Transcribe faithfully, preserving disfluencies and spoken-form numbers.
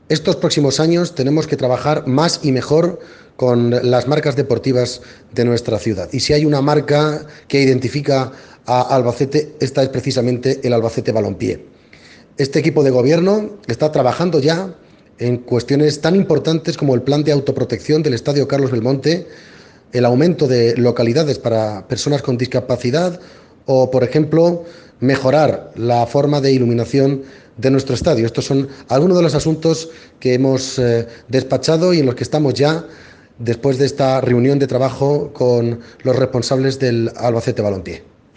Estos próximos años tenemos que trabajar más y mejor con las marcas deportivas de nuestra ciudad. Y si hay una marca que identifica a Albacete, esta es precisamente el Albacete Balompié. Este equipo de gobierno está trabajando ya en cuestiones tan importantes como el plan de autoprotección del Estadio Carlos Belmonte, el aumento de localidades para personas con discapacidad o, por ejemplo, mejorar la forma de iluminación de nuestro estadio. Estos son algunos de los asuntos que hemos eh, despachado y en los que estamos ya después de esta reunión de trabajo con los responsables del Albacete Balompié.